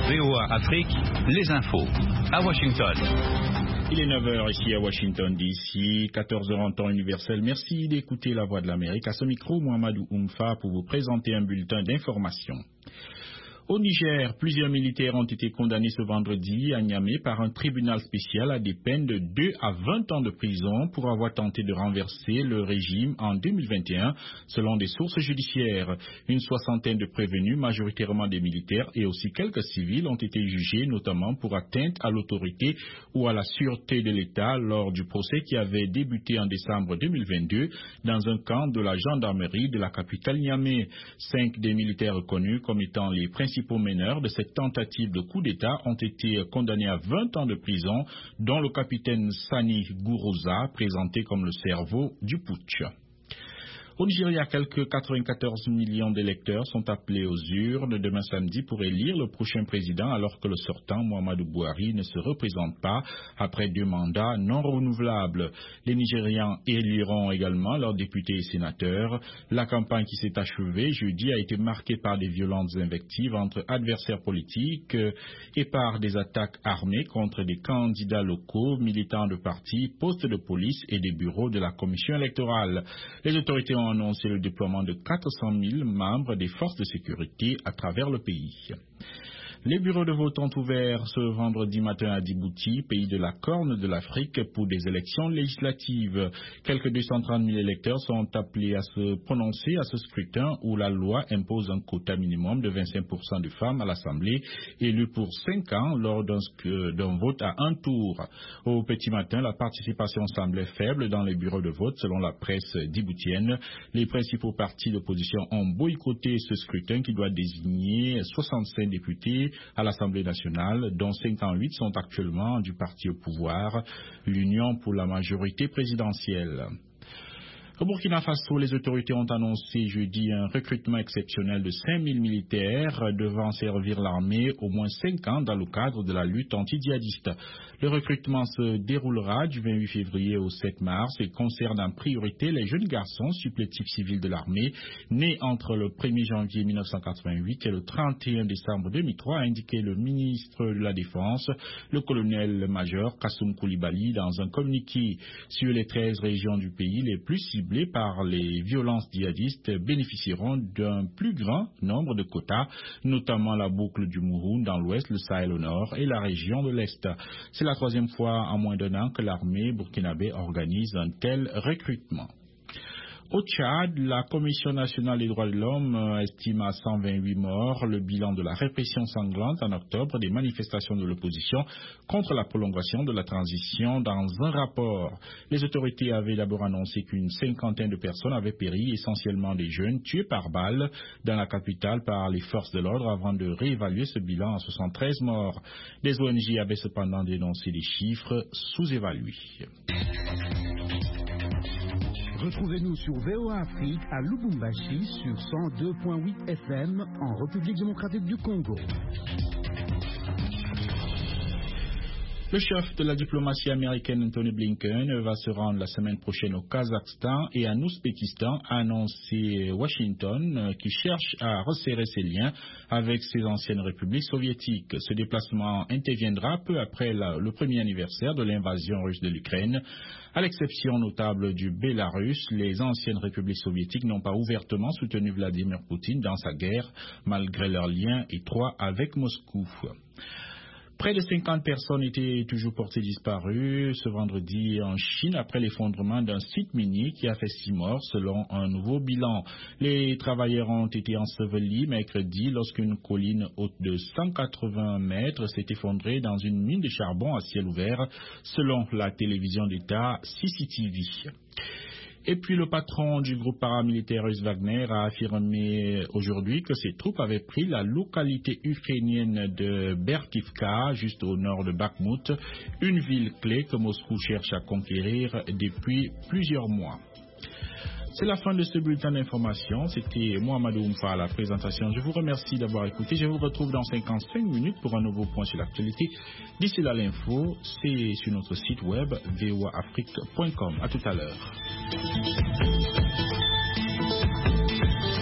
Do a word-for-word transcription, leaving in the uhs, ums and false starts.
V O A Afrique, les infos. À Washington. Il est neuf heures ici à Washington D C, quatorze heures en temps universel. Merci d'écouter La Voix de l'Amérique. À ce micro, Mohamedou Oumfa pour vous présenter un bulletin d'information. Au Niger, plusieurs militaires ont été condamnés ce vendredi à Niamey par un tribunal spécial à des peines de deux à vingt ans de prison pour avoir tenté de renverser le régime en deux mille vingt et un, selon des sources judiciaires. Une soixantaine de prévenus, majoritairement des militaires et aussi quelques civils, ont été jugés notamment pour atteinte à l'autorité ou à la sûreté de l'État lors du procès qui avait débuté en décembre deux mille vingt-deux dans un camp de la gendarmerie de la capitale Niamey. Cinq des militaires reconnus comme étant les principaux Les principaux meneurs de cette tentative de coup d'État ont été condamnés à vingt ans de prison, dont le capitaine Sani Gourouza, présenté comme le cerveau du putsch. Au Nigeria, quelques quatre-vingt-quatorze millions d'électeurs sont appelés aux urnes demain samedi pour élire le prochain président, alors que le sortant, Muhammadu Buhari, ne se représente pas après deux mandats non renouvelables. Les Nigérians éliront également leurs députés et sénateurs. La campagne qui s'est achevée jeudi a été marquée par des violentes invectives entre adversaires politiques et par des attaques armées contre des candidats locaux, militants de partis, postes de police et des bureaux de la commission électorale. Les autorités ont annoncé le déploiement de quatre cent mille membres des forces de sécurité à travers le pays. Les bureaux de vote ont ouvert ce vendredi matin à Djibouti, pays de la Corne de l'Afrique, pour des élections législatives. Quelques deux cent trente mille électeurs sont appelés à se prononcer à ce scrutin où la loi impose un quota minimum de vingt-cinq pour cent de femmes à l'Assemblée, élues pour cinq ans lors d'un, d'un vote à un tour. Au petit matin, la participation semblait faible dans les bureaux de vote selon la presse djiboutienne. Les principaux partis d'opposition ont boycotté ce scrutin qui doit désigner soixante-cinq députés à l'Assemblée nationale, dont cinquante-huit sont actuellement du parti au pouvoir, l'Union pour la majorité présidentielle. Au Burkina Faso, les autorités ont annoncé jeudi un recrutement exceptionnel de cinq mille militaires devant servir l'armée au moins cinq ans dans le cadre de la lutte anti-djihadiste. Le recrutement se déroulera du vingt-huit février au sept mars et concerne en priorité les jeunes garçons supplétifs civils de l'armée nés entre le premier janvier mille neuf cent quatre-vingt-huit et le trente et un décembre deux mille trois, a indiqué le ministre de la Défense, le colonel-major Kassoum Koulibaly, dans un communiqué. Sur les treize régions du pays les plus ciblées par les violences djihadistes bénéficieront d'un plus grand nombre de quotas, notamment la boucle du Mouroun dans l'ouest, le Sahel au nord et la région de l'Est. C'est la troisième fois en moins d'un an que l'armée burkinabé organise un tel recrutement. Au Tchad, la Commission nationale des droits de l'homme estime à cent vingt-huit morts le bilan de la répression sanglante en octobre des manifestations de l'opposition contre la prolongation de la transition dans un rapport. Les autorités avaient d'abord annoncé qu'une cinquantaine de personnes avaient péri, essentiellement des jeunes, tués par balle dans la capitale par les forces de l'ordre avant de réévaluer ce bilan à soixante-treize morts. Des O N G avaient cependant dénoncé des chiffres sous-évalués. Retrouvez-nous sur V O A Afrique à Lubumbashi sur cent deux virgule huit F M en République démocratique du Congo. Le chef de la diplomatie américaine Anthony Blinken va se rendre la semaine prochaine au Kazakhstan et en Ouzbékistan, a annoncé Washington, qui cherche à resserrer ses liens avec ses anciennes républiques soviétiques. Ce déplacement interviendra peu après la, le premier anniversaire de l'invasion russe de l'Ukraine. À l'exception notable du Bélarus, les anciennes républiques soviétiques n'ont pas ouvertement soutenu Vladimir Poutine dans sa guerre, malgré leurs liens étroits avec Moscou. Près de cinquante personnes étaient toujours portées disparues ce vendredi en Chine après l'effondrement d'un site minier qui a fait six morts selon un nouveau bilan. Les travailleurs ont été ensevelis mercredi lorsqu'une colline haute de cent quatre-vingts mètres s'est effondrée dans une mine de charbon à ciel ouvert selon la télévision d'État C C T V. Et puis le patron du groupe paramilitaire russe Wagner a affirmé aujourd'hui que ses troupes avaient pris la localité ukrainienne de Berkivka, juste au nord de Bakhmout, une ville clé que Moscou cherche à conquérir depuis plusieurs mois. C'est la fin de ce bulletin d'information. C'était Mohamedou Oumfa à la présentation. Je vous remercie d'avoir écouté. Je vous retrouve dans cinquante-cinq minutes pour un nouveau point sur l'actualité. D'ici là, l'info, c'est sur notre site web v o a afrique point com. À tout à l'heure.